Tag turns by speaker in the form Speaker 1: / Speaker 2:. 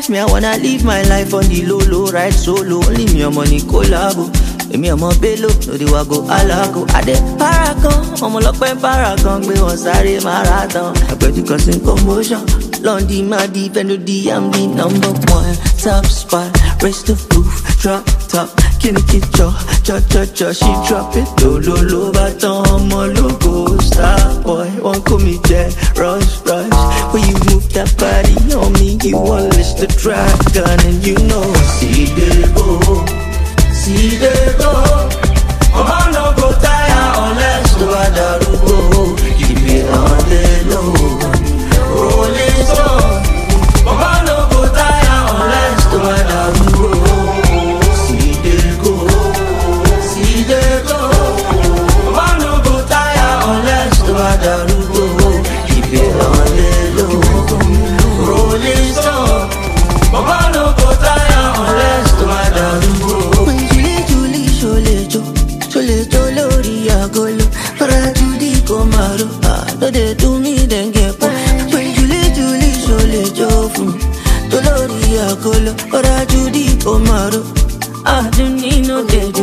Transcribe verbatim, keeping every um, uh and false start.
Speaker 1: nice, me I wanna live my life on the low low, ride solo. Only me and money collabo. Me and my bello, no the wago alago. I de paragon, I'm a lock when paragon. We want sorry marathon. I bet you cause in commotion. London, my deep and the I'm the number one. Top spot, raise the roof, drop top. Can you keep your, cha cha cha? She drop it, low low low, but on my logo. Star boy, won't call me Jet, rush rush. When you move that body on me, you want list the dragon, and you know. See the go, see the go. Oh no go tire unless the other go. Keep it on the low, roll it on. Oh no go tire unless the other go. See the go, see the go. Oh no go tire unless the other go. Keep it on the low, roll it on. Oh no go tire unless the other go. Komaro, ah, no they do me then get po. When Julie Julie Jole Jofu, Dolori Agolo, Ora Judy Komaro, ah, do need no they